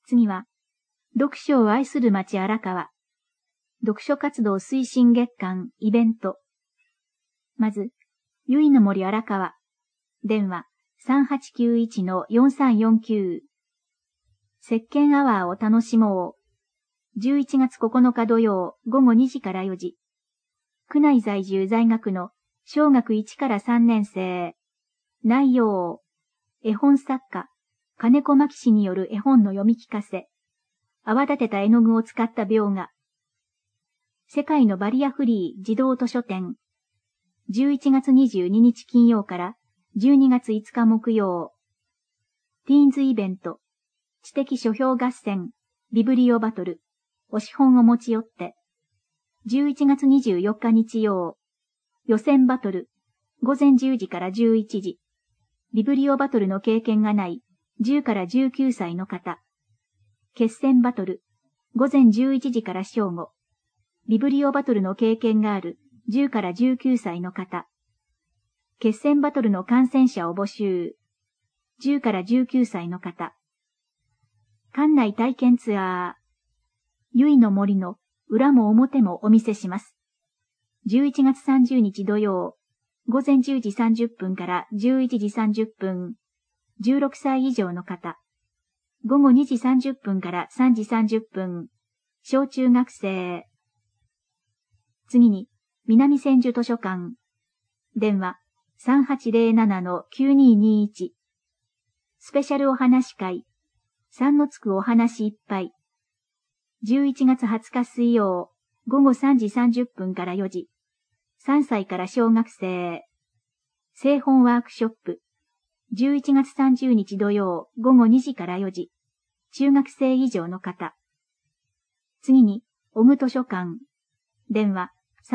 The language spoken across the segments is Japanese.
次は、読書を愛する町荒川。読書活動推進月間イベント。まず、ゆいの森荒川。電話 3891-4349。石鹸アワーを楽しもう。11月9日土曜午後2時から4時。区内在住在学の小学1から3年生。内容。絵本作家、金子真紀氏による絵本の読み聞かせ。泡立てた絵の具を使った描画。世界のバリアフリー児童図書展。11月22日金曜から12月5日木曜。ティーンズイベント。知的書評合戦。ビブリオバトル。推し本を持ち寄って。11月24日日曜。予選バトル。午前10時から11時。ビブリオバトルの経験がない10から19歳の方。決戦バトル。午前11時から正午。ビブリオバトルの経験がある10から19歳の方。決戦バトルの観戦者を募集。10から19歳の方。館内体験ツアー。ゆいの森の裏も表もお見せします。11月30日土曜。午前10時30分から11時30分。16歳以上の方。午後2時30分から3時30分。小中学生。次に、南千住図書館。電話 3807-9221。スペシャルお話会。3のつくお話いっぱい。11月20日水曜。午後3時30分から4時。3歳から小学生。製本ワークショップ。11月30日土曜午後2時から4時。中学生以上の方。次に、小具図書館。電話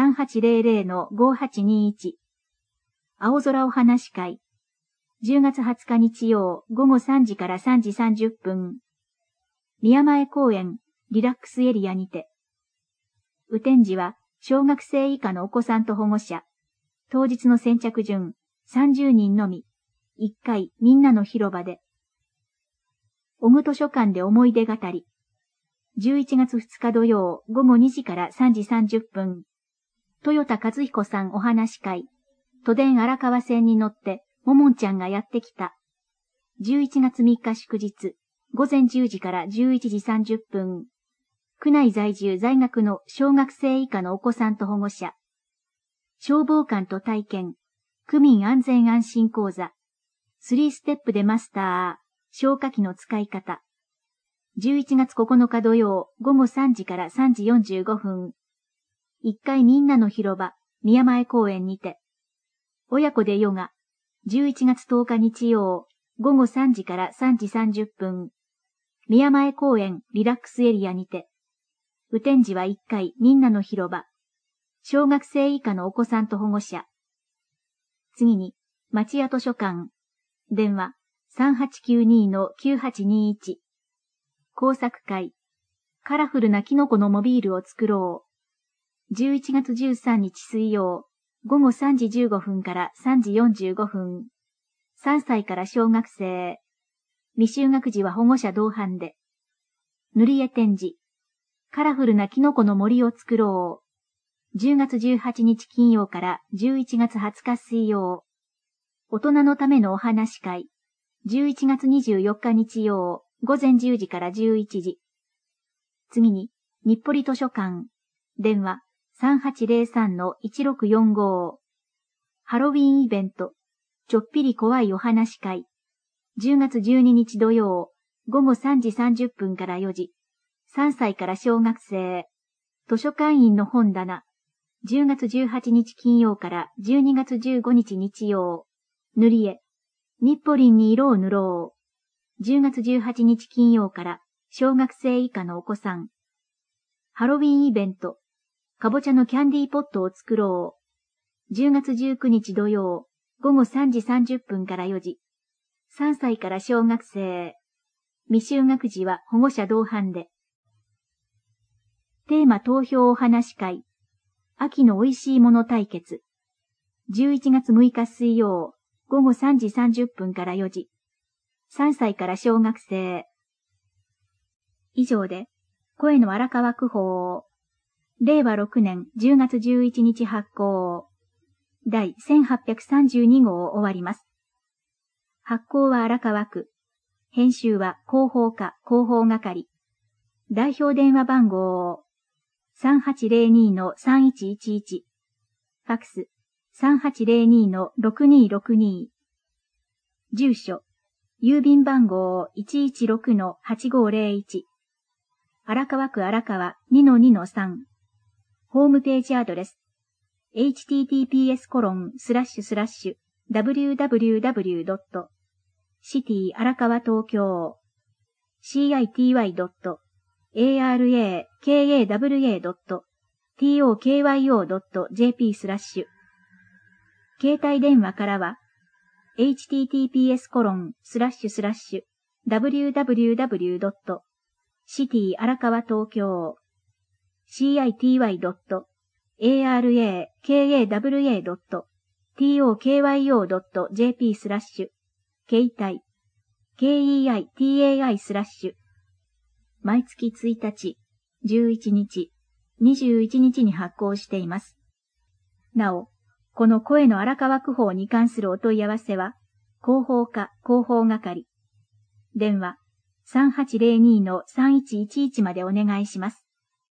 3800-5821。青空お話会。10月20日日曜午後3時から3時30分。宮前公園リラックスエリアにて。雨天時は小学生以下のお子さんと保護者。当日の先着順30人のみ。1回みんなの広場で。小具図書館で思い出語り。11月2日土曜午後2時から3時30分。豊田和彦さんお話会。都電荒川線に乗ってももんちゃんがやってきた。11月3日祝日。午前10時から11時30分。区内在住在学の小学生以下のお子さんと保護者。消防官と体験。区民安全安心講座。3ステップでマスター。消火器の使い方。11月9日土曜午後3時から3時45分。1階みんなの広場、宮前公園にて。親子でヨガ。11月10日日曜午後3時から3時30分。宮前公園リラックスエリアにて。雨天時は1階みんなの広場。小学生以下のお子さんと保護者。次に、町屋図書館。電話 3892-9821。工作会。カラフルなキノコのモビールを作ろう。11月13日水曜。午後3時15分から3時45分。3歳から小学生。未就学児は保護者同伴で。塗り絵展示。カラフルなキノコの森を作ろう。10月18日金曜から11月20日水曜。大人のためのお話会。11月24日日曜。午前10時から11時。次に、日暮里図書館。電話 3803-1645。ハロウィンイベント。ちょっぴり怖いお話会。10月12日土曜。午後3時30分から4時。3歳から小学生。図書館員の本棚。10月18日金曜から12月15日日曜。塗り絵。日暮里に色を塗ろう。10月18日金曜から小学生以下のお子さん。ハロウィンイベント。かぼちゃのキャンディーポットを作ろう。10月19日土曜。午後3時30分から4時。3歳から小学生。未就学児は保護者同伴で。テーマ投票お話会。秋の美味しいもの対決。11月6日水曜。午後3時30分から4時。3歳から小学生。 以上で、声の荒川区法令和6年10月11日発行第1832号を終わります。発行は荒川区。編集は広報課広報係。代表電話番号3802-3111。ファクス3802-6262。住所、郵便番号116-8501。荒川区荒川 2-2-3。ホームページアドレス。https://www.city 荒川東京 city.arakawa.tokyo.jp/ 携帯電話からは、https://www.city 荒川東京 city.arakawa.tokyo.jp/ 携帯 keitai/ 毎月1日、11日、21日に発行しています。なお、この声の荒川区法に関するお問い合わせは、広報課広報係。電話 3802-3111 までお願いします。